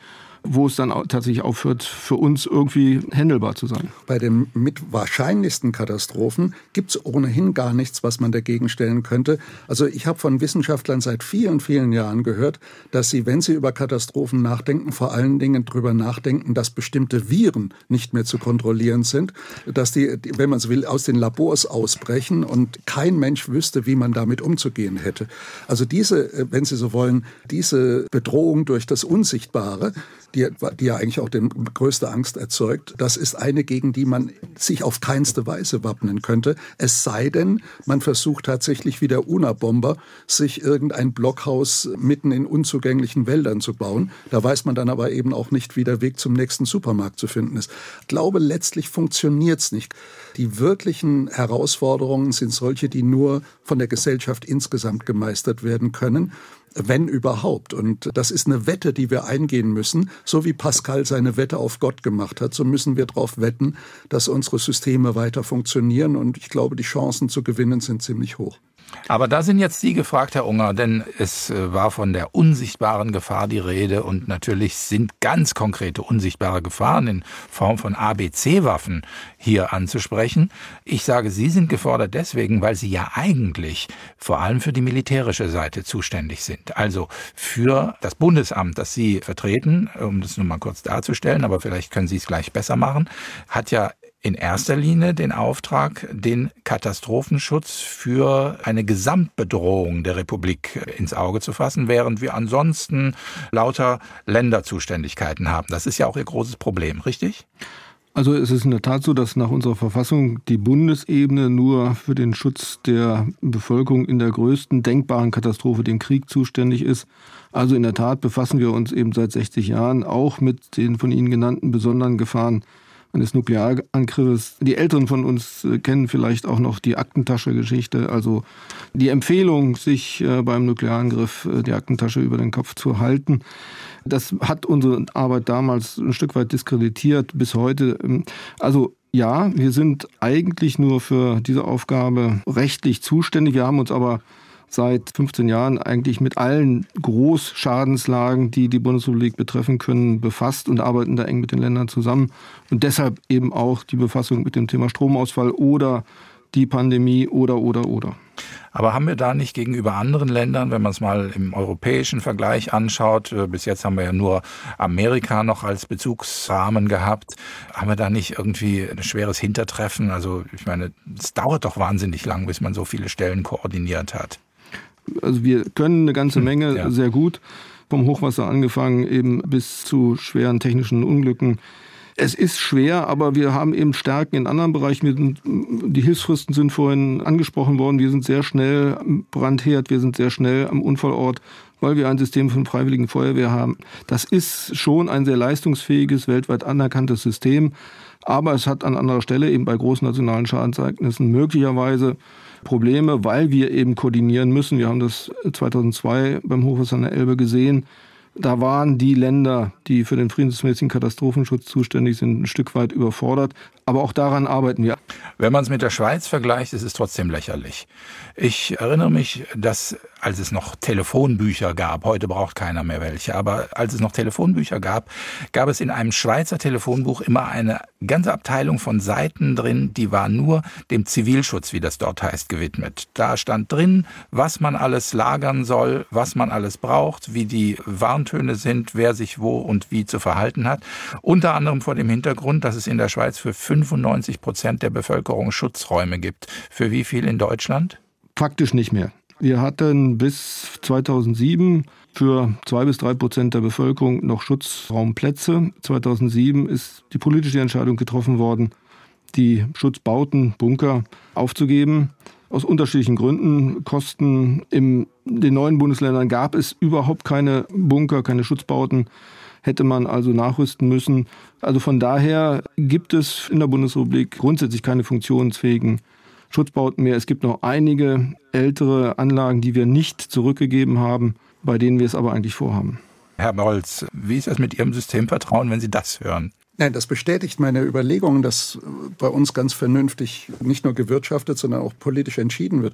wo es dann auch tatsächlich aufhört, für uns irgendwie handelbar zu sein. Bei den mit wahrscheinlichsten Katastrophen gibt es ohnehin gar nichts, was man dagegen stellen könnte. Also ich habe von Wissenschaftlern seit vielen, vielen Jahren gehört, dass sie, wenn sie über Katastrophen nachdenken, vor allen Dingen darüber nachdenken, dass bestimmte Viren nicht mehr zu kontrollieren sind, dass die, wenn man so will, aus den Labors ausbrechen und kein Mensch wüsste, wie man damit umzugehen hätte. Also diese, wenn Sie so wollen, diese Bedrohung durch das Unsichtbare, die, die ja eigentlich auch die größte Angst erzeugt, das ist eine, gegen die man sich auf keinste Weise wappnen könnte. Es sei denn, man versucht tatsächlich wie der Unabomber, sich irgendein Blockhaus mitten in unzugänglichen Wäldern zu bauen. Da weiß man dann aber eben auch nicht, wie der Weg zum nächsten Supermarkt zu finden ist. Ich glaube, letztlich funktioniert es nicht. Die wirklichen Herausforderungen sind solche, die nur von der Gesellschaft insgesamt gemeistert werden können, wenn überhaupt. Und das ist eine Wette, die wir eingehen müssen. So wie Pascal seine Wette auf Gott gemacht hat, so müssen wir darauf wetten, dass unsere Systeme weiter funktionieren. Und ich glaube, die Chancen zu gewinnen sind ziemlich hoch. Aber da sind jetzt Sie gefragt, Herr Unger, denn es war von der unsichtbaren Gefahr die Rede und natürlich sind ganz konkrete unsichtbare Gefahren in Form von A B C-Waffen hier anzusprechen. Ich sage, Sie sind gefordert deswegen, weil Sie ja eigentlich vor allem für die militärische Seite zuständig sind. Also für das Bundesamt, das Sie vertreten, um das nur mal kurz darzustellen, aber vielleicht können Sie es gleich besser machen, hat ja in erster Linie den Auftrag, den Katastrophenschutz für eine Gesamtbedrohung der Republik ins Auge zu fassen, während wir ansonsten lauter Länderzuständigkeiten haben. Das ist ja auch Ihr großes Problem, richtig? Also es ist in der Tat so, dass nach unserer Verfassung die Bundesebene nur für den Schutz der Bevölkerung in der größten denkbaren Katastrophe, dem Krieg, zuständig ist. Also in der Tat befassen wir uns eben seit sechzig Jahren auch mit den von Ihnen genannten besonderen Gefahren eines Nuklearangriffes. Die Älteren von uns kennen vielleicht auch noch die Aktentasche-Geschichte, also die Empfehlung, sich beim Nuklearangriff die Aktentasche über den Kopf zu halten. Das hat unsere Arbeit damals ein Stück weit diskreditiert bis heute. Also ja, wir sind eigentlich nur für diese Aufgabe rechtlich zuständig. Wir haben uns aber seit fünfzehn Jahren eigentlich mit allen Großschadenslagen, die die Bundesrepublik betreffen können, befasst und arbeiten da eng mit den Ländern zusammen. Und deshalb eben auch die Befassung mit dem Thema Stromausfall oder die Pandemie oder, oder, oder. Aber haben wir da nicht gegenüber anderen Ländern, wenn man es mal im europäischen Vergleich anschaut, bis jetzt haben wir ja nur Amerika noch als Bezugsrahmen gehabt, haben wir da nicht irgendwie ein schweres Hintertreffen? Also ich meine, es dauert doch wahnsinnig lang, bis man so viele Stellen koordiniert hat. Also wir können eine ganze Menge ja. sehr gut, vom Hochwasser angefangen eben bis zu schweren technischen Unglücken. Es ist schwer, aber wir haben eben Stärken in anderen Bereichen. Wir sind, die Hilfsfristen sind vorhin angesprochen worden. Wir sind sehr schnell am Brandherd, wir sind sehr schnell am Unfallort, weil wir ein System von freiwilligen Feuerwehr haben. Das ist schon ein sehr leistungsfähiges, weltweit anerkanntes System. Aber es hat an anderer Stelle eben bei großen nationalen Schadensereignissen möglicherweise Probleme, weil wir eben koordinieren müssen. Wir haben das zweitausendzwei beim Hochwasser an der Elbe gesehen. Da waren die Länder, die für den friedensmäßigen Katastrophenschutz zuständig sind, ein Stück weit überfordert. Aber auch daran arbeiten wir. Wenn man es mit der Schweiz vergleicht, ist es trotzdem lächerlich. Ich erinnere mich, dass als es noch Telefonbücher gab, heute braucht keiner mehr welche, aber als es noch Telefonbücher gab, gab es in einem Schweizer Telefonbuch immer eine ganze Abteilung von Seiten drin, die war nur dem Zivilschutz, wie das dort heißt, gewidmet. Da stand drin, was man alles lagern soll, was man alles braucht, wie die Warntöne sind, wer sich wo und wie zu verhalten hat. Unter anderem vor dem Hintergrund, dass es in der Schweiz für fünfundneunzig Prozent der Bevölkerung Schutzräume gibt. Für wie viel in Deutschland? Faktisch nicht mehr. Wir hatten bis zweitausendsieben für zwei bis drei Prozent der Bevölkerung noch Schutzraumplätze. zweitausendsieben ist die politische Entscheidung getroffen worden, die Schutzbauten, Bunker aufzugeben. Aus unterschiedlichen Gründen, Kosten. In den neuen Bundesländern gab es überhaupt keine Bunker, keine Schutzbauten. Hätte man also nachrüsten müssen. Also von daher gibt es in der Bundesrepublik grundsätzlich keine funktionsfähigen Schutzbauten mehr. Es gibt noch einige ältere Anlagen, die wir nicht zurückgegeben haben, bei denen wir es aber eigentlich vorhaben. Herr Bolz, wie ist das mit Ihrem Systemvertrauen, wenn Sie das hören? Nein, das bestätigt meine Überlegungen, dass bei uns ganz vernünftig nicht nur gewirtschaftet, sondern auch politisch entschieden wird.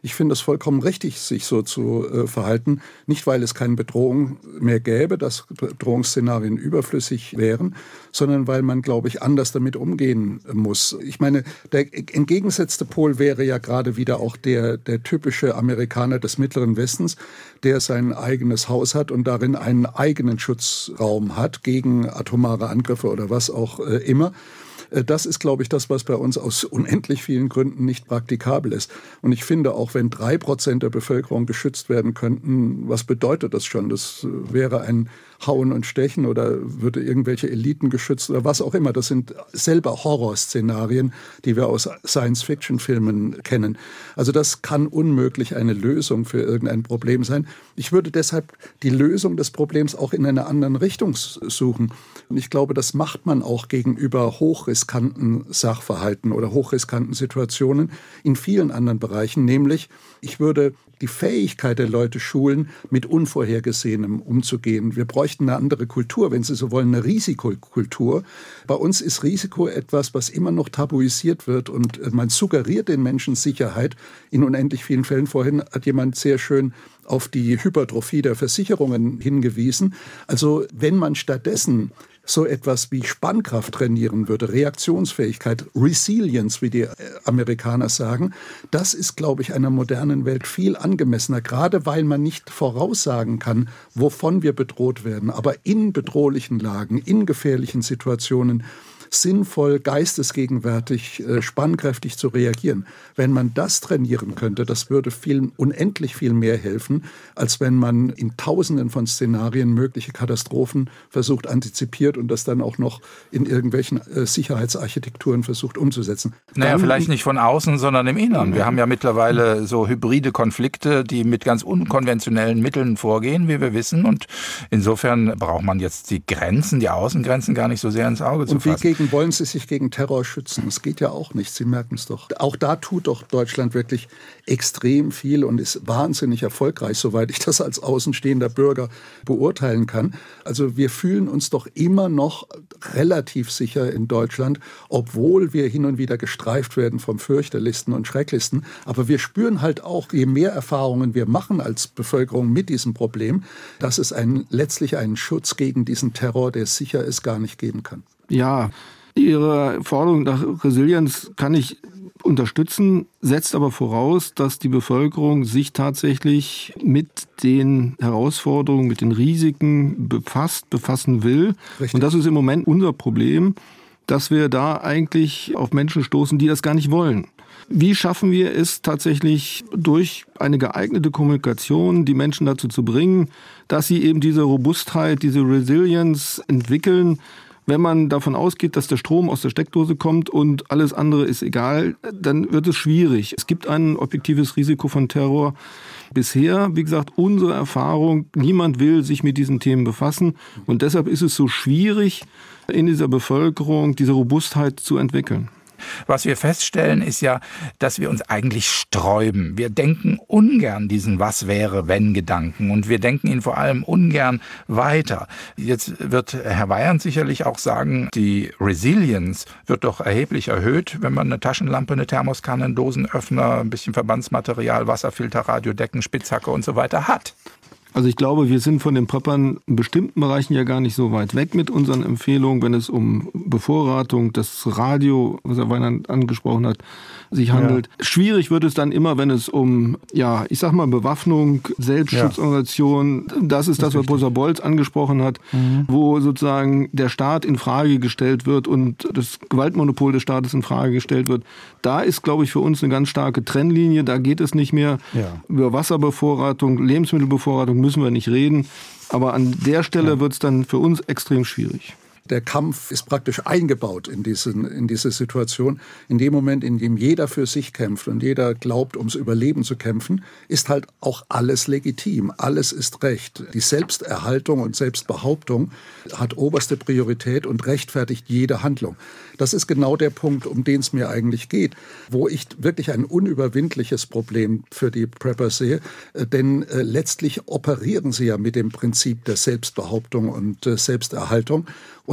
Ich finde es vollkommen richtig, sich so zu äh, verhalten. Nicht, weil es keine Bedrohung mehr gäbe, dass Bedrohungsszenarien überflüssig wären, sondern weil man, glaube ich, anders damit umgehen muss. Ich meine, der entgegengesetzte Pol wäre ja gerade wieder auch der, der typische Amerikaner des Mittleren Westens, der sein eigenes Haus hat und darin einen eigenen Schutzraum hat gegen atomare Angriffe oder was auch äh, immer. Das ist, glaube ich, das, was bei uns aus unendlich vielen Gründen nicht praktikabel ist. Und ich finde, auch wenn drei Prozent der Bevölkerung geschützt werden könnten, was bedeutet das schon? Das wäre ein Hauen und Stechen oder würde irgendwelche Eliten geschützt oder was auch immer. Das sind selber Horrorszenarien, die wir aus Science-Fiction-Filmen kennen. Also das kann unmöglich eine Lösung für irgendein Problem sein. Ich würde deshalb die Lösung des Problems auch in einer anderen Richtung suchen. Und ich glaube, das macht man auch gegenüber hochriskanten Sachverhalten oder hochriskanten Situationen in vielen anderen Bereichen. Nämlich, ich würde die Fähigkeit der Leute schulen, mit Unvorhergesehenem umzugehen. Wir bräuchten eine andere Kultur, wenn Sie so wollen, eine Risikokultur. Bei uns ist Risiko etwas, was immer noch tabuisiert wird und man suggeriert den Menschen Sicherheit in unendlich vielen Fällen. Vorhin hat jemand sehr schön auf die Hypertrophie der Versicherungen hingewiesen. Also wenn man stattdessen so etwas wie Spannkraft trainieren würde, Reaktionsfähigkeit, Resilience, wie die Amerikaner sagen, das ist, glaube ich, einer modernen Welt viel angemessener, gerade weil man nicht voraussagen kann, wovon wir bedroht werden, aber in bedrohlichen Lagen, in gefährlichen Situationen sinnvoll, geistesgegenwärtig, äh, spannkräftig zu reagieren. Wenn man das trainieren könnte, das würde viel, unendlich viel mehr helfen, als wenn man in Tausenden von Szenarien mögliche Katastrophen versucht, antizipiert und das dann auch noch in irgendwelchen äh, Sicherheitsarchitekturen versucht umzusetzen. Naja, dann, vielleicht nicht von außen, sondern im Innern. Wir haben ja mittlerweile so hybride Konflikte, die mit ganz unkonventionellen Mitteln vorgehen, wie wir wissen. Und insofern braucht man jetzt die Grenzen, die Außengrenzen gar nicht so sehr ins Auge zu und wie fassen. Gegen wollen Sie sich gegen Terror schützen? Das geht ja auch nicht, Sie merken es doch. Auch da tut doch Deutschland wirklich extrem viel und ist wahnsinnig erfolgreich, soweit ich das als außenstehender Bürger beurteilen kann. Also wir fühlen uns doch immer noch relativ sicher in Deutschland, obwohl wir hin und wieder gestreift werden vom fürchterlichsten und schrecklichsten. Aber wir spüren halt auch, je mehr Erfahrungen wir machen als Bevölkerung mit diesem Problem, dass es einen, letztlich einen Schutz gegen diesen Terror, der sicher ist, gar nicht geben kann. Ja, Ihre Forderung nach Resilienz kann ich unterstützen, setzt aber voraus, dass die Bevölkerung sich tatsächlich mit den Herausforderungen, mit den Risiken befasst, befassen will. Richtig. Und das ist im Moment unser Problem, dass wir da eigentlich auf Menschen stoßen, die das gar nicht wollen. Wie schaffen wir es tatsächlich durch eine geeignete Kommunikation, die Menschen dazu zu bringen, dass sie eben diese Robustheit, diese Resilienz entwickeln? Wenn man davon ausgeht, dass der Strom aus der Steckdose kommt und alles andere ist egal, dann wird es schwierig. Es gibt ein objektives Risiko von Terror. Bisher, wie gesagt, unsere Erfahrung, niemand will sich mit diesen Themen befassen. Und deshalb ist es so schwierig, in dieser Bevölkerung diese Robustheit zu entwickeln. Was wir feststellen, ist ja, dass wir uns eigentlich sträuben. Wir denken ungern diesen Was-wäre-wenn-Gedanken und wir denken ihn vor allem ungern weiter. Jetzt wird Herr Weyand sicherlich auch sagen, die Resilience wird doch erheblich erhöht, wenn man eine Taschenlampe, eine Thermoskanne, einen Dosenöffner, ein bisschen Verbandsmaterial, Wasserfilter, Radiodecken, Spitzhacke und so weiter hat. Also ich glaube, wir sind von den Preppern in bestimmten Bereichen ja gar nicht so weit weg mit unseren Empfehlungen, wenn es um Bevorratung, das Radio, was Herr Weyand angesprochen hat, sich handelt. Ja. Schwierig wird es dann immer, wenn es um, ja, ich sag mal, Bewaffnung, Selbstschutzorganisation, ja. das ist das, das was Professor Bolz angesprochen hat, mhm. wo sozusagen der Staat in Frage gestellt wird und das Gewaltmonopol des Staates in Frage gestellt wird. Da ist, glaube ich, für uns eine ganz starke Trennlinie. Da geht es nicht mehr ja. über Wasserbevorratung, Lebensmittelbevorratung müssen wir nicht reden. Aber an der Stelle ja. wird es dann für uns extrem schwierig. Der Kampf ist praktisch eingebaut in, diesen, in diese Situation. In dem Moment, in dem jeder für sich kämpft und jeder glaubt, ums Überleben zu kämpfen, ist halt auch alles legitim. Alles ist Recht. Die Selbsterhaltung und Selbstbehauptung hat oberste Priorität und rechtfertigt jede Handlung. Das ist genau der Punkt, um den es mir eigentlich geht, wo ich wirklich ein unüberwindliches Problem für die Prepper sehe. Denn äh, letztlich operieren sie ja mit dem Prinzip der Selbstbehauptung und äh, Selbsterhaltung. Und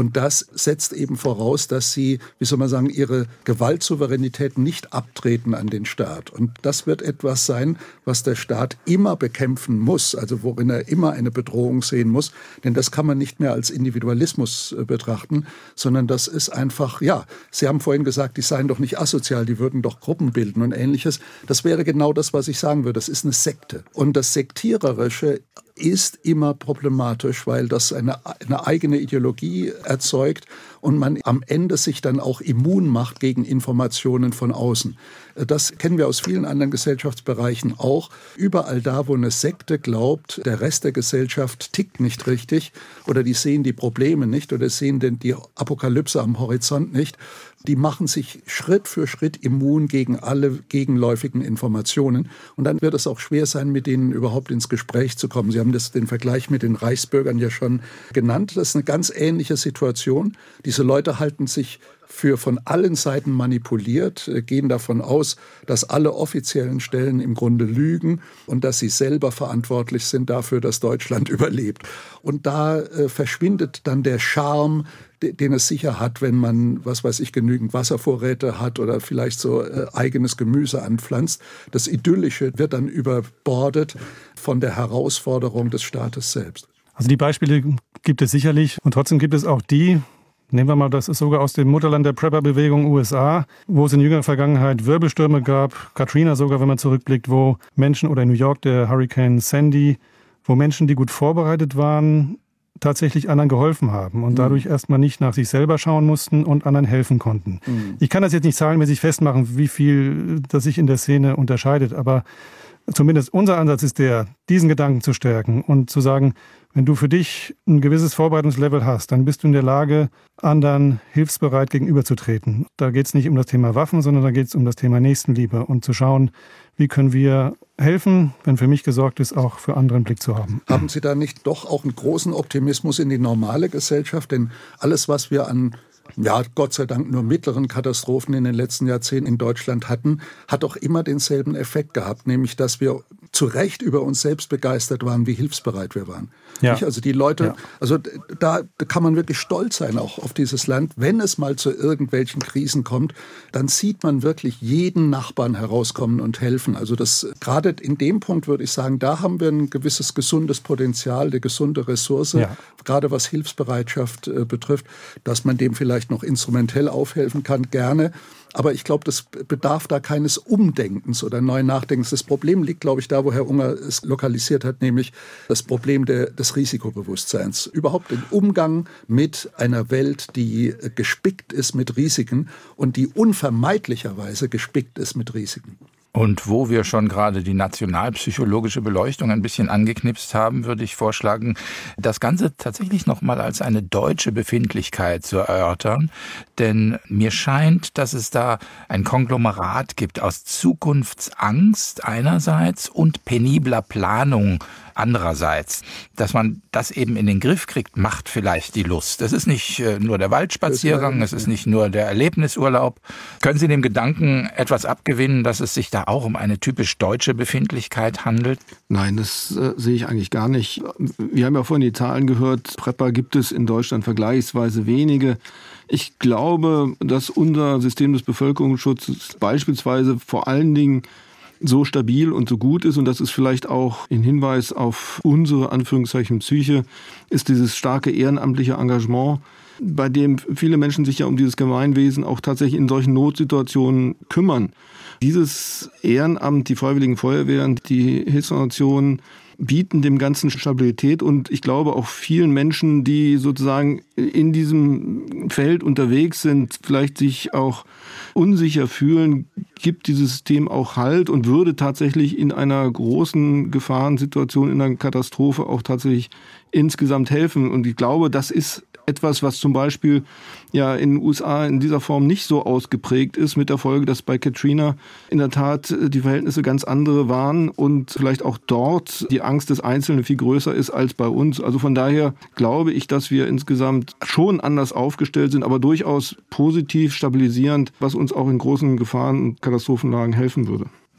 Und das setzt eben voraus, dass sie, wie soll man sagen, ihre Gewaltsouveränität nicht abtreten an den Staat. Und das wird etwas sein, was der Staat immer bekämpfen muss, also worin er immer eine Bedrohung sehen muss. Denn das kann man nicht mehr als Individualismus äh, betrachten, sondern das ist einfach, ja, Sie haben vorhin gesagt, die seien doch nicht asozial, die würden doch Gruppen bilden und Ähnliches. Das wäre genau das, was ich sagen würde. Das ist eine Sekte. Und das Sektiererische ist immer problematisch, weil das eine, eine eigene Ideologie erzeugt und man am Ende sich dann auch immun macht gegen Informationen von außen. Das kennen wir aus vielen anderen Gesellschaftsbereichen auch. Überall da, wo eine Sekte glaubt, der Rest der Gesellschaft tickt nicht richtig oder die sehen die Probleme nicht oder sehen denn die Apokalypse am Horizont nicht, die machen sich Schritt für Schritt immun gegen alle gegenläufigen Informationen. Und dann wird es auch schwer sein, mit denen überhaupt ins Gespräch zu kommen. Sie haben das, den Vergleich mit den Reichsbürgern ja schon genannt. Das ist eine ganz ähnliche Situation. Diese Leute halten sich für von allen Seiten manipuliert, gehen davon aus, dass alle offiziellen Stellen im Grunde lügen und dass sie selber verantwortlich sind dafür, dass Deutschland überlebt. Und da äh, verschwindet dann der Charme, den es sicher hat, wenn man, was weiß ich, genügend Wasservorräte hat oder vielleicht so äh, eigenes Gemüse anpflanzt. Das Idyllische wird dann überbordet von der Herausforderung des Staates selbst. Also die Beispiele gibt es sicherlich und trotzdem gibt es auch die, nehmen wir mal, das ist sogar aus dem Mutterland der Prepper-Bewegung U S A, wo es in jüngerer Vergangenheit Wirbelstürme gab, Katrina sogar, wenn man zurückblickt, wo Menschen, oder in New York der Hurricane Sandy, wo Menschen, die gut vorbereitet waren, tatsächlich anderen geholfen haben und dadurch mhm. erstmal nicht nach sich selber schauen mussten und anderen helfen konnten. Mhm. Ich kann das jetzt nicht zahlenmäßig festmachen, wie viel das sich in der Szene unterscheidet, aber zumindest unser Ansatz ist der, diesen Gedanken zu stärken und zu sagen, wenn du für dich ein gewisses Vorbereitungslevel hast, dann bist du in der Lage, anderen hilfsbereit gegenüberzutreten. Da geht es nicht um das Thema Waffen, sondern da geht es um das Thema Nächstenliebe und zu schauen, wie können wir helfen, wenn für mich gesorgt ist, auch für andere einen Blick zu haben. Haben Sie da nicht doch auch einen großen Optimismus in die normale Gesellschaft? Denn alles, was wir an, ja, Gott sei Dank nur mittleren Katastrophen in den letzten Jahrzehnten in Deutschland hatten, hat doch immer denselben Effekt gehabt, nämlich, dass wir zu Recht über uns selbst begeistert waren, wie hilfsbereit wir waren. Ja. Also die Leute, ja. also da, da kann man wirklich stolz sein auch auf dieses Land. Wenn es mal zu irgendwelchen Krisen kommt, dann sieht man wirklich jeden Nachbarn herauskommen und helfen. Also das, gerade in dem Punkt würde ich sagen, da haben wir ein gewisses gesundes Potenzial, eine gesunde Ressource, ja. gerade was Hilfsbereitschaft äh, betrifft, dass man dem vielleicht noch instrumentell aufhelfen kann, gerne. Aber ich glaube, das bedarf da keines Umdenkens oder neuen Nachdenkens. Das Problem liegt, glaube ich, da, wo Herr Unger es lokalisiert hat, nämlich das Problem der, des Risikobewusstseins. Überhaupt den Umgang mit einer Welt, die gespickt ist mit Risiken und die unvermeidlicherweise gespickt ist mit Risiken. Und wo wir schon gerade die nationalpsychologische Beleuchtung ein bisschen angeknipst haben, würde ich vorschlagen, das Ganze tatsächlich nochmal als eine deutsche Befindlichkeit zu erörtern. Denn mir scheint, dass es da ein Konglomerat gibt aus Zukunftsangst einerseits und penibler Planung andererseits. Dass man das eben in den Griff kriegt, macht vielleicht die Lust. Es ist nicht nur der Waldspaziergang, es ist nicht nur der Erlebnisurlaub. Können Sie dem Gedanken etwas abgewinnen, dass es sich da auch um eine typisch deutsche Befindlichkeit handelt? Nein, das äh, sehe ich eigentlich gar nicht. Wir haben ja vorhin die Zahlen gehört, Prepper gibt es in Deutschland vergleichsweise wenige. Ich glaube, dass unser System des Bevölkerungsschutzes beispielsweise vor allen Dingen so stabil und so gut ist, und das ist vielleicht auch ein Hinweis auf unsere, Anführungszeichen, Psyche, ist dieses starke ehrenamtliche Engagement, bei dem viele Menschen sich ja um dieses Gemeinwesen auch tatsächlich in solchen Notsituationen kümmern. Dieses Ehrenamt, die Freiwilligen Feuerwehren, die Hilfsorganisationen bieten dem Ganzen Stabilität, und ich glaube auch vielen Menschen, die sozusagen in diesem Feld unterwegs sind, vielleicht sich auch unsicher fühlen, gibt dieses System auch Halt und würde tatsächlich in einer großen Gefahrensituation, in einer Katastrophe auch tatsächlich insgesamt helfen. Und ich glaube, das ist etwas, was zum Beispiel ja in den U S A in dieser Form nicht so ausgeprägt ist, mit der Folge, dass bei Katrina in der Tat die Verhältnisse ganz andere waren und vielleicht auch dort die Angst des Einzelnen viel größer ist als bei uns. Also von daher glaube ich, dass wir insgesamt schon anders aufgestellt sind, aber durchaus positiv, stabilisierend, was uns auch in großen Gefahren- und Katastrophenlagen helfen würde.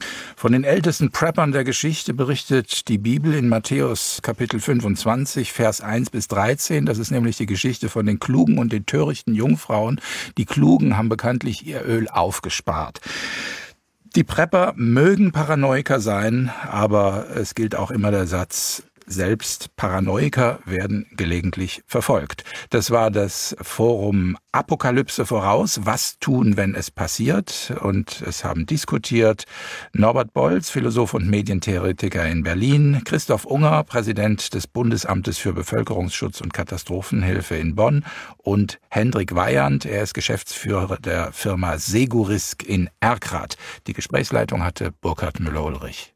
Von den ältesten Preppern der Geschichte berichtet die Bibel in Matthäus Kapitel fünfundzwanzig, Vers eins bis dreizehn. Das ist nämlich die Geschichte von den klugen und den törichten Jungfrauen. Die Klugen haben bekanntlich ihr Öl aufgespart. Die Prepper mögen Paranoiker sein, aber es gilt auch immer der Satz, selbst Paranoiker werden gelegentlich verfolgt. Das war das Forum Apokalypse voraus. Was tun, wenn es passiert? Und es haben diskutiert Norbert Bolz, Philosoph und Medientheoretiker in Berlin, Christoph Unger, Präsident des Bundesamtes für Bevölkerungsschutz und Katastrophenhilfe in Bonn und Hendrik Weyand, er ist Geschäftsführer der Firma Segurisk in Erkrath. Die Gesprächsleitung hatte Burkhard Müller-Ulrich.